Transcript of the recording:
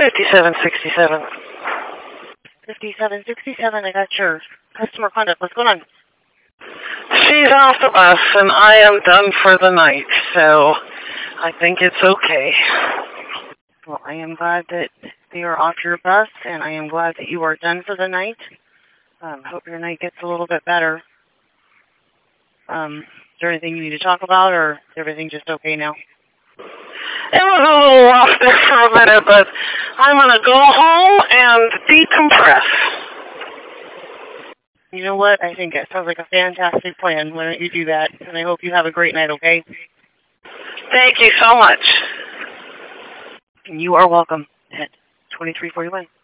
5767. 5767, I got your customer contact. What's going on? She's off the bus, and I am done for the night, so I think it's okay. Well, I am glad that you are off your bus, and I am glad that you are done for the night. Hope your night gets a little bit better. Is there anything you need to talk about, or is everything just okay now? It was a little rough there for a minute, but I'm going to go home and decompress. You know what? I think that sounds like a fantastic plan. Why don't you do that? And I hope you have a great night, okay? Thank you so much. And you are welcome at 2341.